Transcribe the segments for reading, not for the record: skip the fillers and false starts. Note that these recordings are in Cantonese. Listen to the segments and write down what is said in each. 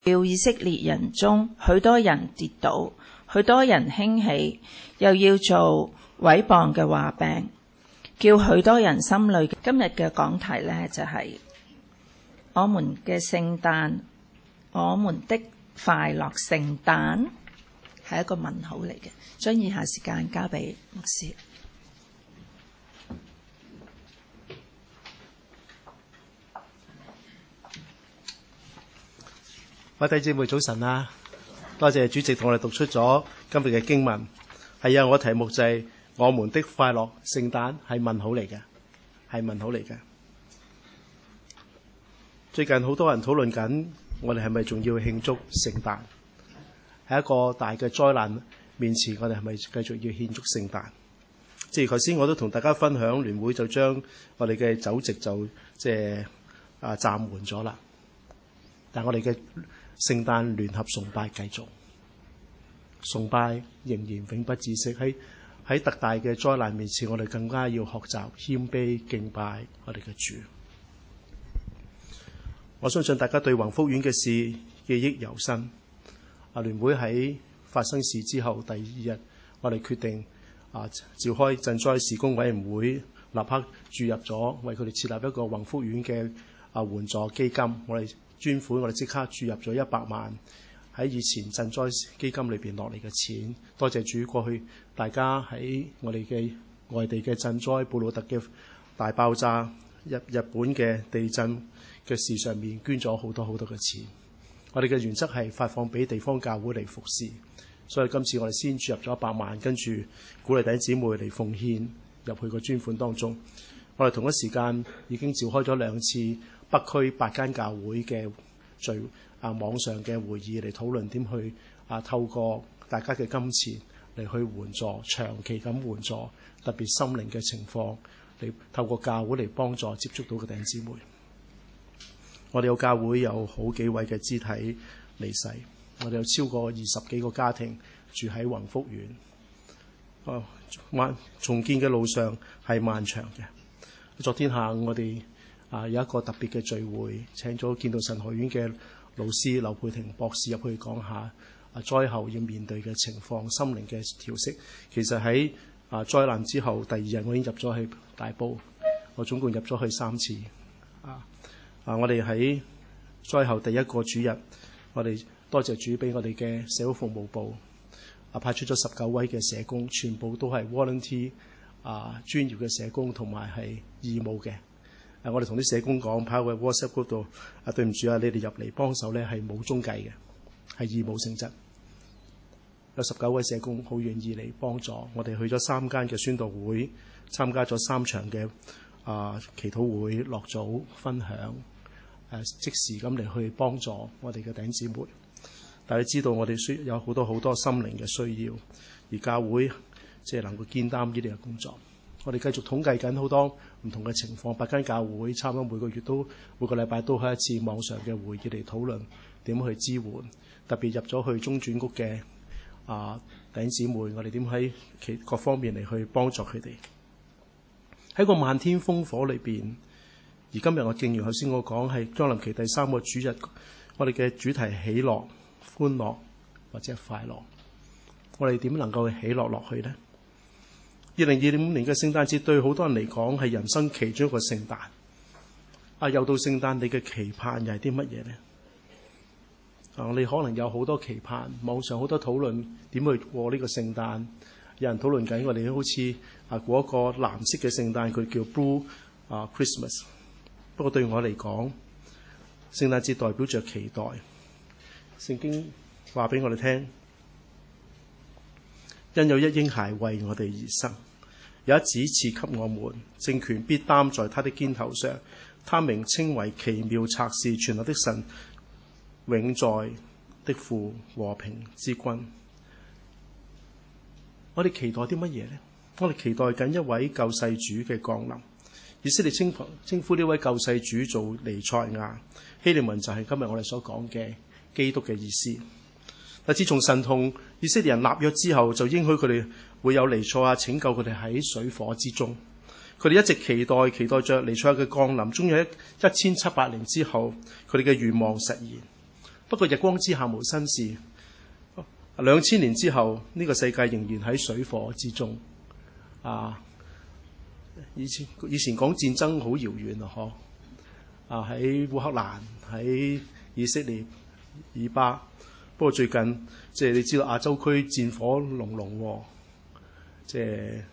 叫以色列人中許多人跌倒，許多人興起，又要做毀謗嘅話柄，叫許多人心裏。今日嘅講題呢，就係我們嘅聖誕，我們的快樂聖誕，係一個問號嚟嘅。將以下時間交俾牧師。 各位弟兄姊妹早晨啊！多謝主席同我哋讀出咗今日嘅經文。係啊，我題目就係我們的快樂聖誕，係問號嚟嘅，係問號嚟嘅。最近好多人討論緊，我哋係咪仲要慶祝聖誕？喺一個大嘅災難面前，我哋係咪繼續要慶祝聖誕？正如頭先我都同大家分享，聯會就將我哋嘅酒席就暫緩咗啦。但我哋嘅聖誕聯合崇拜繼續，崇拜仍然永不止息。喺特大嘅災難面前，我哋更加要學習謙卑敬拜我哋嘅主。我相信大家對宏福苑嘅事記憶猶新。聯會喺發生事之後第二日，我哋決定召開賑災事工委員會，立刻注入咗為佢哋設立一個宏福苑嘅援助基金。我哋專款，我哋即刻注入咗100萬喺以前賑災基金裏邊落嚟嘅錢。多謝主，過去大家喺我哋嘅外地嘅賑災、布魯特嘅大爆炸、日本嘅地震嘅事上面捐咗好多好多嘅錢。我哋嘅原則係發放俾地方教會嚟服侍，所以今次我哋先注入咗100萬，跟住鼓勵弟兄姊妹嚟奉獻入去個專款當中。我哋同一時間已經召開咗2次北區8間教會嘅網上嘅會議，嚟討論點去透過大家嘅金錢嚟去援助，長期咁援助特別心靈嘅情況，嚟透過教會嚟幫助接觸到嘅弟兄姊妹。我哋有教會有好幾位嘅肢體離世，我哋有超過20幾個家庭住喺宏福苑。重建嘅路上係漫長嘅。昨天下午我哋有一個特別嘅聚會，請咗建道神學院嘅老師劉佩婷博士入去講下災後要面對嘅情況、心靈嘅調適。其實喺災難之後第2日，我已經入咗去大埔，我總共入咗去3次。我哋喺災後第1個主日，我哋多謝主俾我哋嘅社會服務部派出咗19位嘅社工，全部都係 volunteer 專業嘅社工同埋係義務嘅。我哋同啲社工講，跑去 WhatsApp group 度，對唔住啊，你哋入嚟幫手咧係冇中計嘅，係義務性質。有19位社工好願意嚟幫助我哋，去咗3間嘅宣道會，參加咗3場嘅祈禱會、落組分享，即時咁嚟去幫助我哋嘅弟兄姊妹。但係知道我哋有好多好多心靈嘅需要，而教會能夠肩擔呢啲嘅工作。我哋繼續統計緊好多唔同嘅情況，8間教會差唔多每個禮拜都開一次網上嘅會議嚟討論點去支援，特別入咗去中轉局嘅弟兄姊妹，我哋點喺各方面嚟去幫助佢哋。喺個漫天烽火裏邊，而今日我正如頭先我講係將臨期第3個主日，我哋嘅主題喜樂、歡樂或者快樂，我哋點能夠喜樂落去呢？2025年嘅聖誕節對好多人嚟講係人生其中一個聖誕。又到聖誕，你嘅期盼又係啲乜嘢呢？你可能有好多期盼，網上好多討論點去過呢個聖誕。有人討論緊，我哋好似過一個藍色嘅聖誕，佢叫 Blue Christmas。不過對我嚟講，聖誕節代表着期待。聖經話俾我哋聽，因有一嬰孩為我哋而生，有一子賜給我們，政權必擔在他的肩頭上，他名稱為奇妙策士、全能的神、永在的父、和平之君。我哋期待啲乜嘢呢？我哋期待緊一位救世主嘅降臨。以色列稱呼呢位救世主做彌賽亞，希臘文就係今日我哋所講嘅基督嘅意思。但自從神同以色列人立約之後，就應許佢哋會有彌賽亞拯救佢哋喺水火之中。佢哋一直期待着彌賽亞嘅降臨，終於喺1700年之後，佢哋嘅願望實現。 不過日光之下無新事。2000年之後，呢個世界仍然喺水火之中。以前講戰爭好遙遠啊，喺烏克蘭、喺以色列、以巴。不過最近即係你知道亞洲區戰火隆隆，即係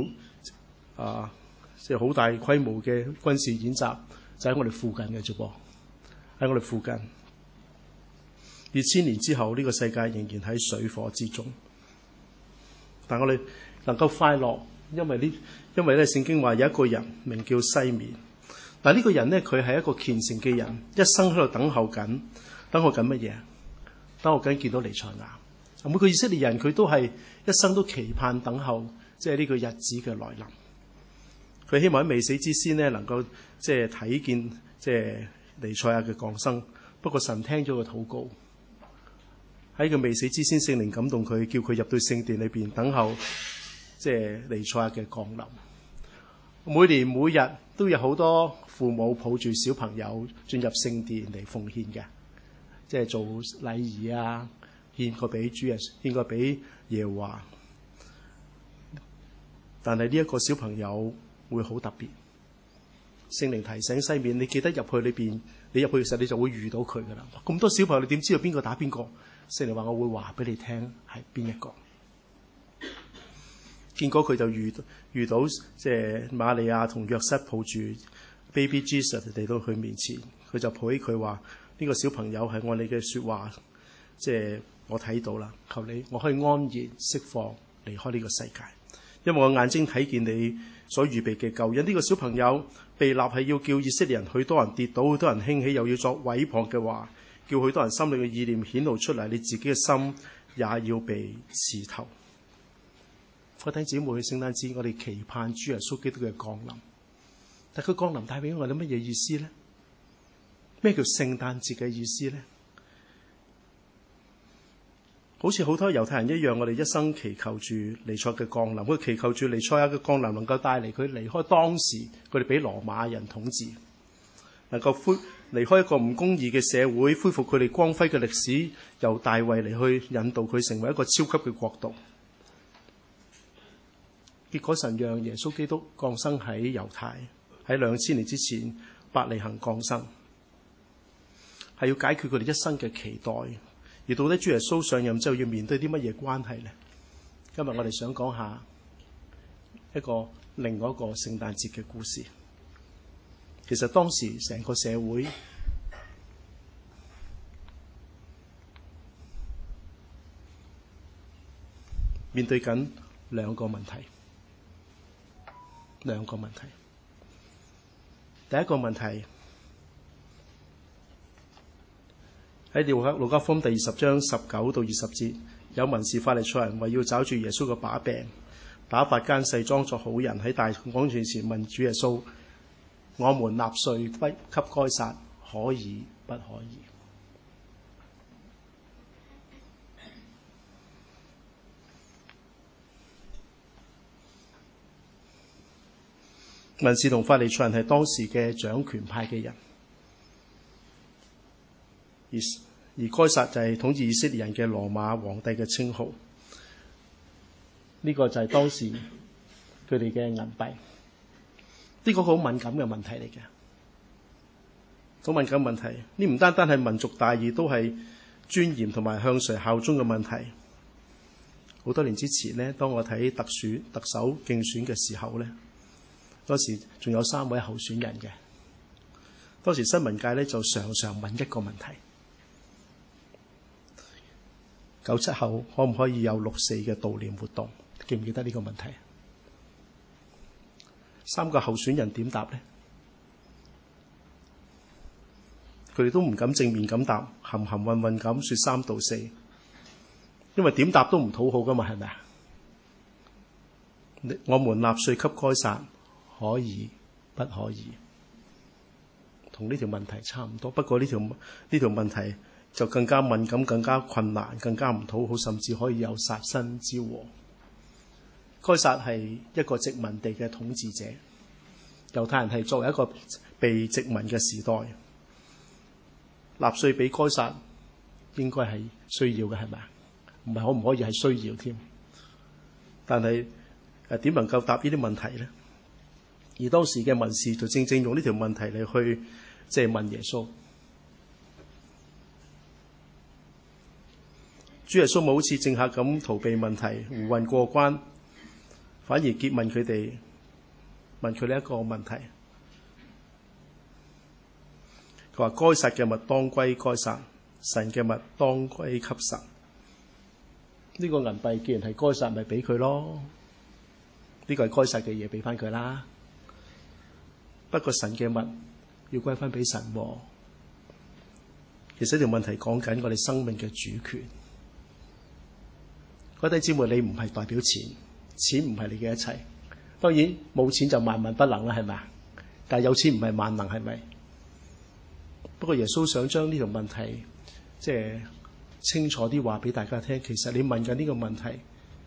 好大規模嘅軍事演習，就喺我哋附近嘅啫噃，喺我哋附近。2000年之後，呢個世界仍然喺水火之中，但我哋能夠快樂，因為咧聖經話有一個人名叫西面。但呢個人咧，佢係一個虔誠嘅人，一生喺度等候緊乜嘢？等候緊見到彌賽亞。每個以色列人佢都係一生都期盼等候，即係呢個日子嘅來臨。佢希望喺未死之先咧，能夠即係睇見即係彌賽亞嘅降生。不過神聽咗個禱告。喺佢未死之先，聖靈感動佢，叫佢入到聖殿裏邊等候，即係彌賽亞嘅降臨。每年每日都有好多父母抱住小朋友進入聖殿嚟奉獻嘅，即係做禮儀啊，獻過俾主耶穌，獻過俾耶和華。但係呢一個小朋友會好特別，聖靈提醒西面，你記得入去裏邊，你入去嘅時候你就會遇到佢噶啦。咁多小朋友，你點知道邊個打邊個？聖靈話我會話俾你聽係邊一個。結果佢就遇到即係瑪利亞同約瑟抱住 Baby Jesus 嚟到佢面前，佢就抱起佢話：呢個小朋友係按你嘅説話，即係我睇到啦，求你我可以安然釋放離開呢個世界，因為我眼睛睇見你所預備嘅救恩。呢個小朋友被立係要叫以色列人許多人跌倒，許多人興起，又要作毀謗嘅話，叫許多人心裏嘅意念顯露出嚟，你自己嘅心也要被刺透。各位弟兄姊妹，聖誕節我哋期盼主耶穌基督嘅降臨，但佢降臨帶俾我哋乜嘢意思呢？咩叫聖誕節嘅意思呢？好似好多猶太人一樣，我哋一生祈求住彌賽亞嘅降臨，佢祈求住彌賽亞嘅降臨能夠帶嚟佢離開當時佢哋俾羅馬人統治，能夠離開一個唔公義嘅社會，恢復佢哋光輝嘅歷史，由大衛嚟去引導佢成為一個超級嘅國度。結果神讓耶穌基督降生喺猶太，喺2000年之前伯利恆降生，係要解決佢哋一生嘅期待。而到底主耶穌上任之後要面對啲乜嘢關係呢？今日我哋想講下另外一個聖誕節嘅故事。其實當時成個社會面對緊兩個問題。第一個問題喺路加福音第20章19到20節，有文士法利賽人為要找住耶穌嘅把柄，打發奸細裝作好人喺大講台前問主耶穌：我們納稅給該撒可以不可以？文士同法利賽人係當時嘅掌權派嘅人，而該撒就係統治以色列人嘅羅馬皇帝嘅稱號。呢個就係當時佢哋嘅銀幣。呢個好敏感嘅問題嚟嘅，好敏感問題。呢唔單單係民族大義，都係尊嚴同埋向誰效忠嘅問題。好多年之前呢，當我睇特首競選嘅時候呢，當時仲有3位候選人嘅。當時新聞界咧就常常問一個問題：97後可唔可以有6·4嘅悼念活動？記唔記得呢個問題？3個候選人點答呢？佢哋都唔敢正面咁答，含含混混咁說3到4，因為點答都唔討好噶嘛，係咪啊？我們納稅給該撒可以不可以？同呢條問題差唔多，不過呢條問題就更加敏感、更加困難、更加唔討好，甚至可以有殺身之禍。該撒係一個殖民地嘅統治者，猶太人係作為一個被殖民嘅時代，納稅俾該撒應該係需要嘅，係咪啊？唔係可唔可以係需要添？但係點能夠答呢啲問題呢？而當時嘅文士就正正用呢條問題嚟去問耶穌。主耶穌冇好似政客咁逃避問題，胡混過關，反而詰問佢哋，問佢呢一個問題。佢話：該撒嘅物當歸該撒，神嘅物當歸給神。呢個銀幣既然係該撒，咪俾佢咯。呢個係該撒嘅嘢，俾翻佢啦。不過神嘅物要歸翻俾神喎。其實呢條問題講緊我哋生命嘅主權。各位姊妹，你唔係代表錢，錢唔係你嘅一切。當然冇錢就萬萬不能啦，係咪啊？但係有錢唔係萬能，係咪？不過耶穌想將呢條問題清楚啲話俾大家聽。其實你問緊呢個問題，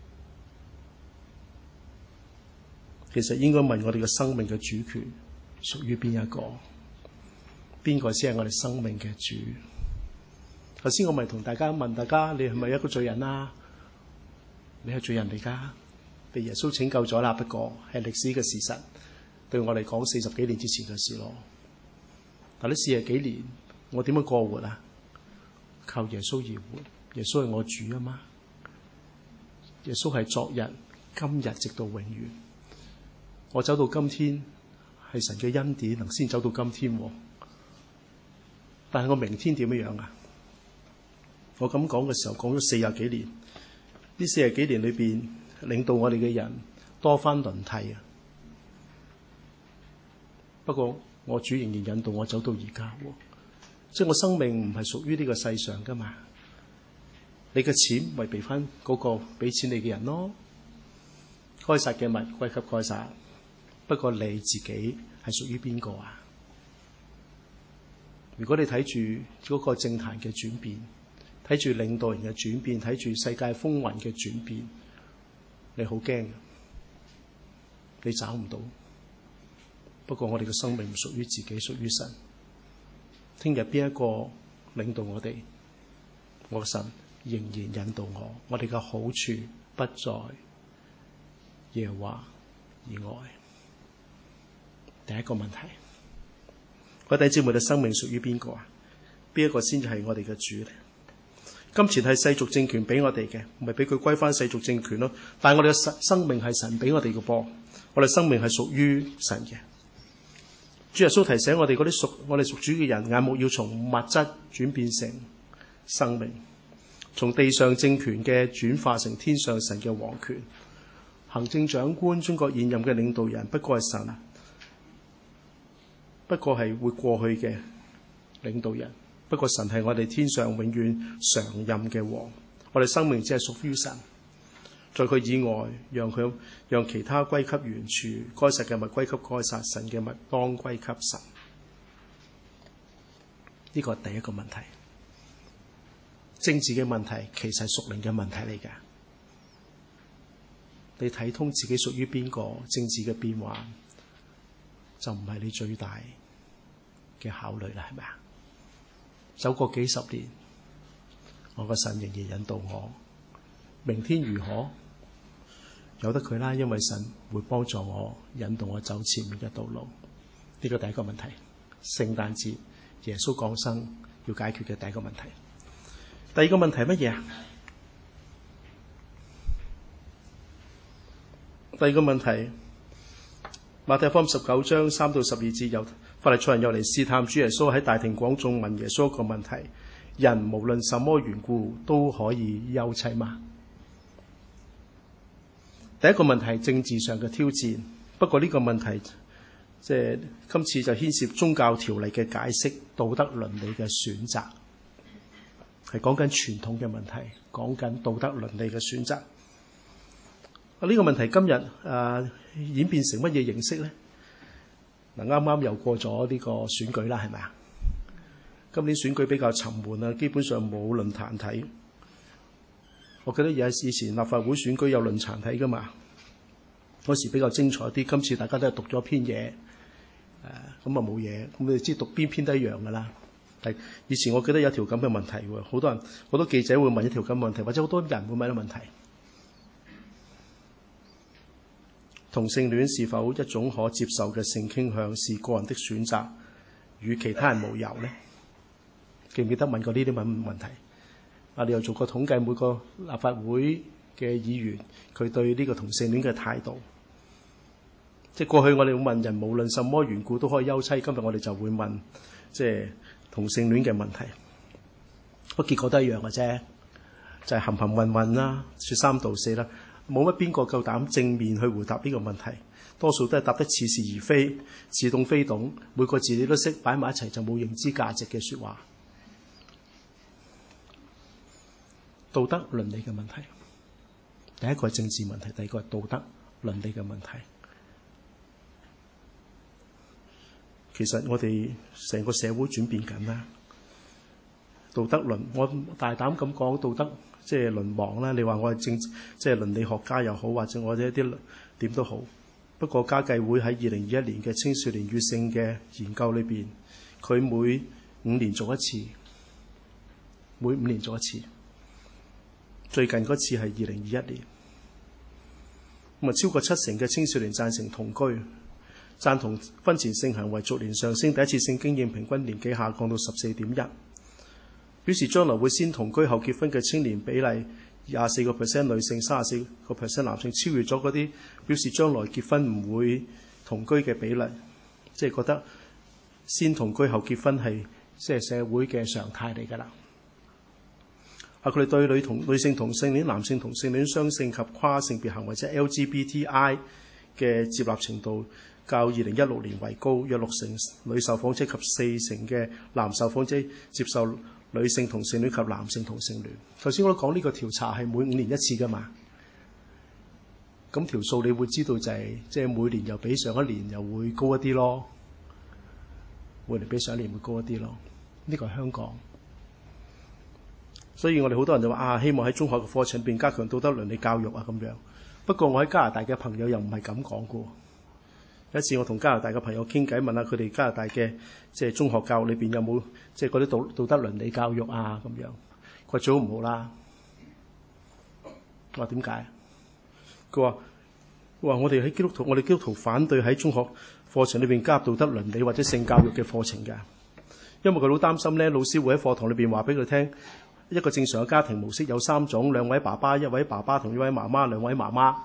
其實應該問我哋嘅生命嘅主權屬於邊一個？邊個先係我哋生命嘅主？頭先我咪同大家問大家，你係咪一個罪人啊？你係罪人嚟㗎，被耶穌拯救咗啦。不過係歷史嘅事實，對我嚟講40幾年之前嘅事咯。但呢40幾年，我點樣過活啊？靠耶穌而活。耶穌係我主啊嘛。耶穌係昨日、今日直到永遠。我走到今天係神嘅恩典，能先走到今天。但係我明天點樣啊？我咁講嘅時候講咗40幾年。呢40幾年裏邊，領導我哋嘅人多番輪替啊。不過我主仍然引導我走到而家，即係我生命唔係屬於呢個世上噶嘛。你嘅錢咪俾翻嗰個俾錢你嘅人咯。該撒嘅物歸給該撒。不過你自己係屬於邊個啊？如果你睇住嗰個政壇嘅轉變，睇住領導人嘅轉變，睇住世界風雲嘅轉變，你好驚，你找唔到。不過我哋嘅生命唔屬於自己，屬於神。聽日邊一個領導我哋，我神仍然引導我。我哋嘅好處不在耶和華以外。第一個問題，各位弟兄姊妹嘅生命屬於邊個啊？邊一個先至係我哋嘅主呢？金錢係世俗政權俾我哋嘅，咪俾佢歸翻世俗政權咯。但係我哋嘅生命係神俾我哋嘅噃，我哋生命係屬於神嘅。主耶穌提醒我哋嗰啲我哋屬主嘅人，眼目要從物質轉變成生命，從地上政權嘅轉化成天上神嘅王權。行政長官，中國現任嘅領導人，不過係神，不過係會過去嘅領導人。不過神係我哋天上永遠常任嘅王，我哋生命只係屬於神，在佢以外，讓其他歸給原處，該撒嘅物歸給該撒，神嘅物當歸給神。呢個係第一個問題。政治嘅問題其實係屬靈嘅問題嚟㗎。你睇通自己屬於邊個，政治嘅變幻就唔係你最大嘅考慮啦，係咪啊？走過幾十年，我個神仍然引導我。明天如何，由得佢啦，因為神會幫助我，引導我走前面嘅道路。呢個第一個問題，聖誕節耶穌降生要解決嘅第一個問題。第二個問題乜嘢啊？第二個問題，馬太福音19章3到12節，有法利賽人又嚟試探主耶穌，喺大庭廣眾問耶穌一個問題：人無論什麼緣故都可以休妻嗎？第一個問題係政治上嘅挑戰，不過呢個問題今次就牽涉宗教條例嘅解釋、道德倫理嘅選擇，係講緊傳統嘅問題，講緊道德倫理嘅選擇。呢個問題今日演變成乜嘢形式呢？嗱，啱啱又過咗呢個選舉啦，係咪啊？今年選舉比較沉悶啊，基本上冇論壇睇。我記得以前立法會選舉有論壇睇噶嘛，嗰時比較精彩啲。今次大家都係讀咗篇嘢，咁啊冇嘢，咁你知讀邊篇都一樣噶啦。 但以前我記得有條咁嘅問題喎，好多記者會問一條咁嘅問題，或者好多人會問一個問題：同性戀是否一種可接受嘅性傾向，是個人的選擇，與其他人無尤呢？記唔記得問過呢啲問題？你又做過統計，每個立法會嘅議員佢對呢個同性戀嘅態度。即係過去我哋會問人無論什麼緣故都可以休妻，今日我哋就會問即係同性戀嘅問題。個結果都一樣嘅啫，就係含含混混啦，説三道四啦，冇乜邊個夠膽正面去回答呢個問題。多數都係答得似是而非，似懂非懂，每個字你都識擺埋一齊就冇認知價值嘅説話。道德倫理嘅問題，第一個係政治問題，第二個係道德倫理嘅問題。其實我哋成個社會轉變緊啦，道德倫，我大膽咁講道德即係淪亡啦。你話我係即係倫理學家又好，或者我哋一啲點都好。不過家計會喺2021年嘅青少年與性嘅研究裏邊，佢每5年做一次，每5年做一次。最近嗰次係2021年，咁超過70%嘅青少年贊成同居，贊同婚前性行為逐年上升，第一次性經驗平均年紀下降到14.1，表示將來會先同居後結婚嘅青年比例24% 女性，34% 男性，超越咗嗰啲表示將來結婚唔會同居嘅比例，即係覺得先同居後結婚係即係社會嘅常態嚟㗎啦。佢哋對女性同性戀、男性同性戀、雙性及跨性別行為即係 LGBTI 嘅接納程度較2016年為高，約60%女受訪者及40%嘅男受訪者接受女性同性戀及男性同性戀。頭先我都講呢個調查係每5年一次㗎嘛，咁條數你會知道就係即係每年又比上一年又會高一啲咯，每年比上一年會高一啲咯。呢個係香港。所以我哋好多人就話希望喺中學嘅課程入邊加強道德倫理教育啊咁樣。不過我喺加拿大嘅朋友又唔係咁講過。有一次我同加拿大嘅朋友傾偈，問下佢哋加拿大嘅即係中學教育裏邊有冇即係嗰啲道德倫理教育啊咁樣。佢話最好唔好啦。我話點解？佢話我哋基督徒反對喺中學課程裏邊加入道德倫理或者性教育嘅課程㗎，因為佢好擔心咧，老師會喺課堂裏邊話俾佢聽。一個正常嘅家庭模式有3種，2位爸爸、1位爸爸同1位媽媽，2位媽媽。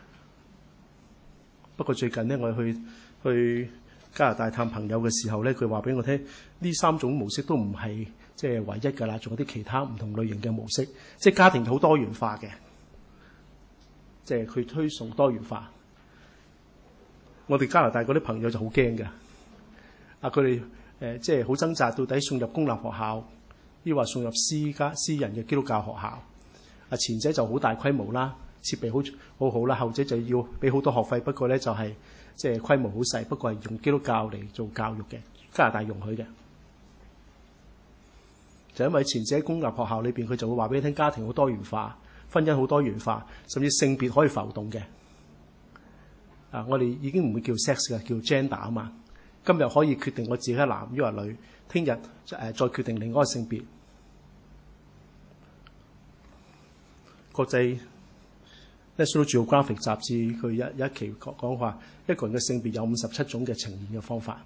不過最近呢，我去加拿大探朋友嘅時候呢，佢話俾我聽，呢3種模式都唔係即係唯一㗎啦，仲有啲其他唔同類型嘅模式，即係家庭好多元化嘅，即係佢推崇多元化。我哋加拿大嗰啲朋友就好驚㗎，佢哋即係好掙扎，到底送入公立學校，抑或送入私人嘅基督教學校。前者就好大規模啦，設備好好啦，後者就要俾好多學費，不過咧就係即係規模好細，不過係用基督教嚟做教育嘅，加拿大容許嘅。就因為前者公立學校裏邊，佢就會話俾你聽，家庭好多元化，婚姻好多元化，甚至性別可以浮動嘅。我哋已經唔會叫 sex 嘅，叫 gender 啊嘛。今日可以決定我自己係男抑或女，聽日再決定另外一個性別。國際 National Geographic 雜誌佢有一期講話，一個人嘅性別有57種嘅呈現嘅方法。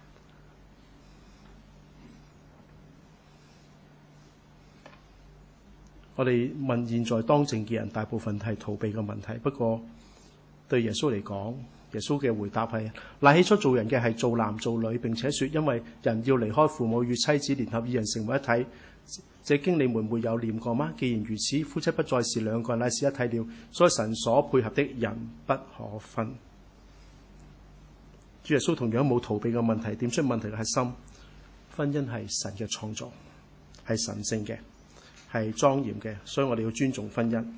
我哋問現在當政嘅人，大部分係逃避嘅問題。不過對耶穌嚟講，耶穌嘅回答係：那起初造人嘅係造男造女，並且說，因為人要離開父母與妻子聯合，二人成為一體。這經你們沒有念過嗎？既然如此，夫妻不再是兩個人，乃是一體了。所以神所配合的人不可分。主耶穌同樣冇逃避嘅問題，點出問題嘅核心。婚姻係神嘅創造，係神聖嘅，係莊嚴嘅，所以我哋要尊重婚姻。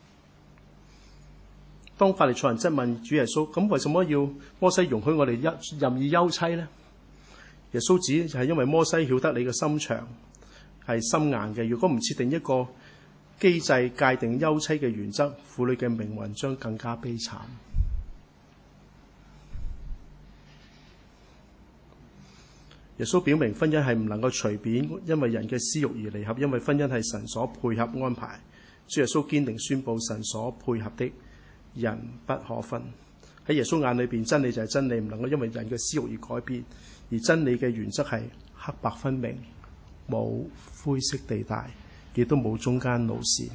當法利賽人質問主耶穌，咁為什麼要摩西容許我哋任意休妻呢？耶穌指就係因為摩西曉得你嘅心腸係心硬嘅，如果唔設定一個機制界定休妻嘅原則，婦女嘅命運將更加悲慘。 耶穌表明婚姻係唔能夠隨便因為人嘅私欲而離合，因為婚姻係神所配合安排。主耶穌堅定宣布神所配合的人不可分。喺耶穌眼裏邊，真理就係真理，唔能夠因為人嘅私欲而改變。而真理嘅原則係黑白分明，冇灰色地帶，亦都冇中間路線。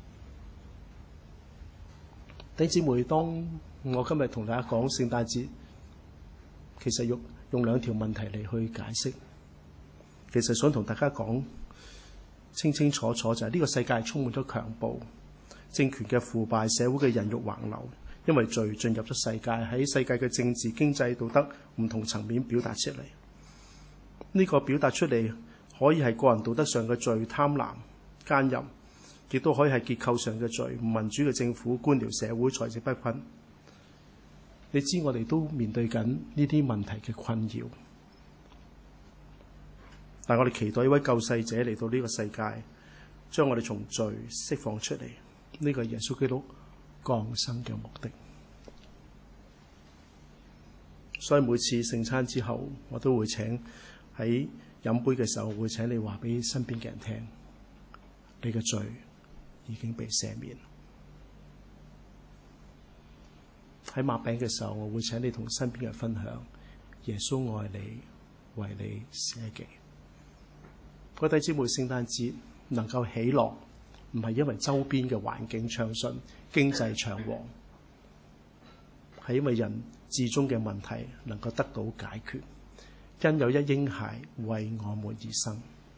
弟兄姊妹，當我今日同大家講聖誕節，其實用兩條問題嚟去解釋。其實想同大家講清清楚楚，就係呢個世界充滿咗強暴、政權嘅腐敗、社會嘅人肉橫流，因為罪進入咗世界，喺世界嘅政治、經濟、道德唔同層面表達出嚟。呢個表達出嚟可以係個人道德上嘅罪，貪婪、奸淫，亦都可以係結構上嘅罪，唔民主嘅政府、官僚社會、財政不均。你知我哋都面對緊呢啲問題嘅困擾，但我哋期待一位救世者嚟到呢個世界，將我哋從罪釋放出嚟。呢個係耶穌基督降生嘅目的。所以每次聖餐之後，我都會請喺飲杯嘅時候，會請你話俾身邊嘅人聽，你嘅罪已經被赦免。喺擘餅嘅時候，我會請你同身邊人分享，耶穌愛你，為你捨己。各位弟兄姊妹，聖誕節能夠喜樂，唔係因為周邊嘅環境暢順、經濟暢旺，係因為人至終嘅問題能夠得到解決。因有一嬰孩為我們而生。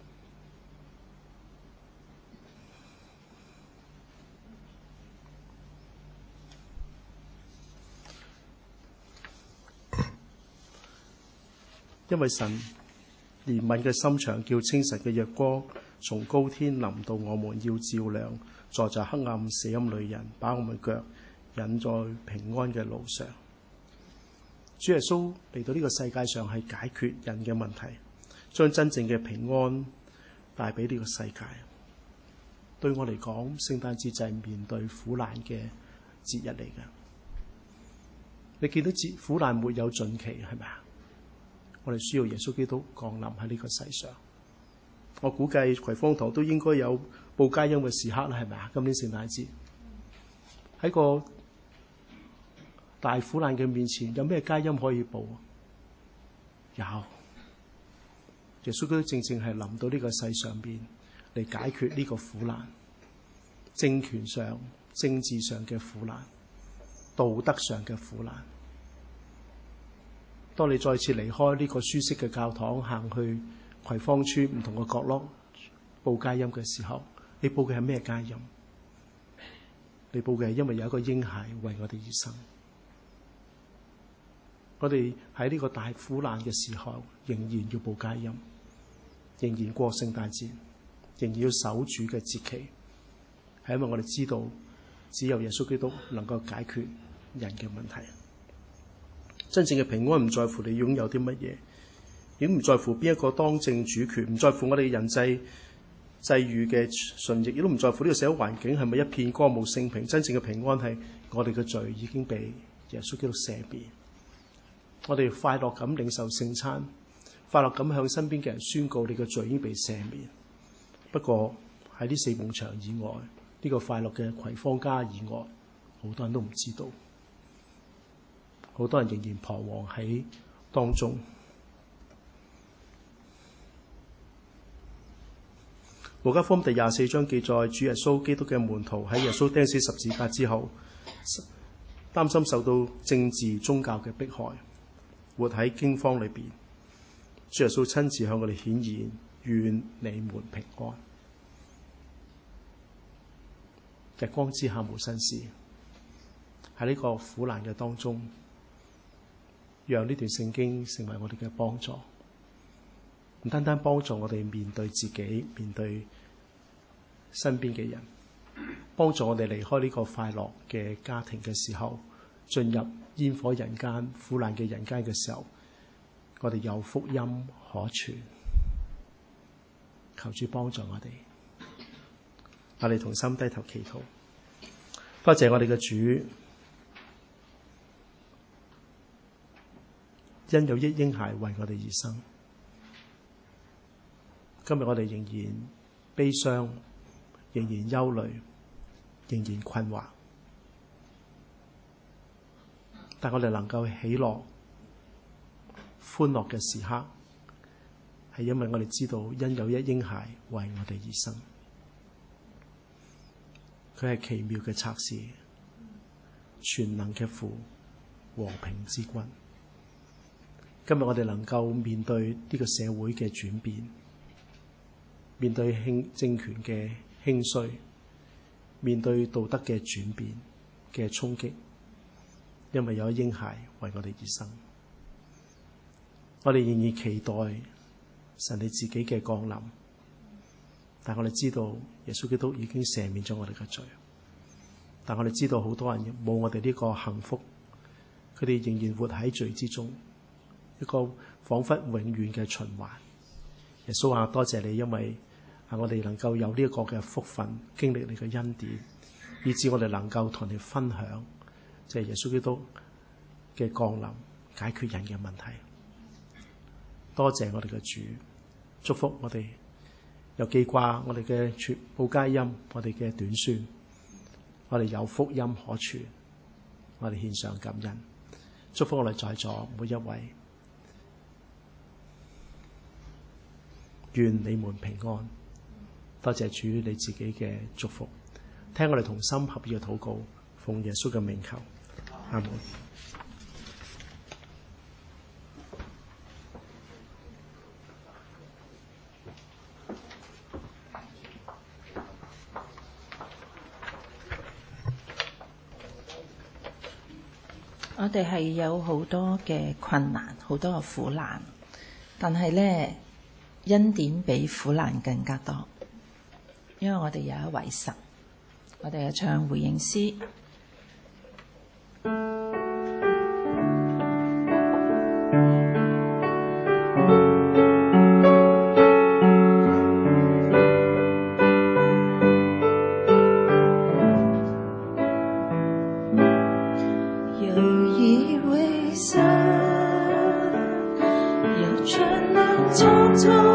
因為神憐憫嘅心腸，叫清晨嘅日光從高天臨到我們，要照亮坐在黑暗死蔭裏人，把我們腳引在平安嘅路上。主耶穌嚟到呢個世界上係解決人嘅問題，將真正嘅平安帶俾呢個世界。對我嚟講，聖誕節就係面對苦難嘅節日嚟嘅。你見到苦難沒有盡期，係咪啊？我哋需要耶穌基督降臨喺呢個世上。我估計葵芳堂都應該有報佳音嘅時刻啦，係咪啊？今年聖誕節喺個大苦難嘅面前，有咩佳音可以報？有耶穌基督正正係臨到呢個世上邊嚟解決呢個苦難，政權上、政治上嘅苦難，道德上嘅苦難。當你再次離開呢個舒適嘅教堂，行去葵芳村唔同嘅角落報佳音嘅時候，你報嘅係咩佳音？你報嘅係因為有一個嬰孩為我哋而生。我哋喺呢個大苦難嘅時候，仍然要報佳音，仍然過聖誕節，仍然要守主嘅節期，係因為我哋知道只有耶穌基督能夠解決人嘅問題。真正嘅平安唔在乎你擁有啲乜嘢，亦唔在乎邊一個當政主權，唔在乎我哋人際際遇嘅順逆，亦都唔在乎呢個社會環境係咪一片歌舞升平。真正嘅平安係我哋嘅罪已經被耶穌基督赦免。我哋快樂咁領受聖餐，快樂咁向身邊嘅人宣告你嘅罪已經被赦免。不過喺呢四埲牆以外，呢個快樂嘅葵芳家以外，好多人都唔知道。好多人仍然彷徨喺當中。路加福音第24章記載，主耶穌基督嘅門徒喺耶穌釘死十字架之後，擔心受到政治宗教嘅迫害，活喺驚慌裏邊。主耶穌親自向我哋顯現，願你們平安。日光之下無新事，喺呢個苦難嘅當中，讓呢段聖經成為我哋嘅幫助，唔單單幫助我哋面對自己，面對身邊嘅人，幫助我哋離開呢個快樂嘅家庭嘅時候，進入煙火人間、苦難嘅人間嘅時候，我哋有福音可傳。求主幫助我哋，我哋同心低頭祈禱。多謝我哋嘅主，因有一嬰孩為我哋而生， 今日我哋仍然悲傷，仍然憂慮，仍然困惑，但我哋能夠喜樂、歡樂嘅時刻，係因為我哋知道因有一嬰孩為我哋而生，佢係奇妙嘅策士，全能嘅父，和平之君。今日我哋能夠面對呢個社會嘅轉變，面對政權嘅興衰，面對道德嘅轉變嘅衝擊，因為有嬰孩為我哋而生。我哋仍然期待神你自己嘅降臨，但我哋知道耶穌基督已經赦免咗我哋嘅罪，但我哋知道好多人冇我哋呢個幸福，佢哋仍然活喺罪之中，一個彷彿永遠嘅循環。耶穌話：多謝你，因為我哋能夠有呢一個嘅福分，經歷你嘅恩典，以致我哋能夠同你分享，即係耶穌基督嘅降臨，解決人嘅問題。多謝我哋嘅主，祝福我哋，又記掛我哋嘅全報佳音，我哋嘅短宣，我哋有福音可傳，我哋獻上感恩，祝福我哋在座每一位，願你們平安。多謝主你自己嘅祝福，聽我哋同心合意嘅禱告，奉耶穌嘅名求，阿門。 我哋係有好多嘅困難，好多嘅苦難，但係呢，恩典比苦難更加多，因為我哋有一位神。我哋係唱回應詩。 有全能创造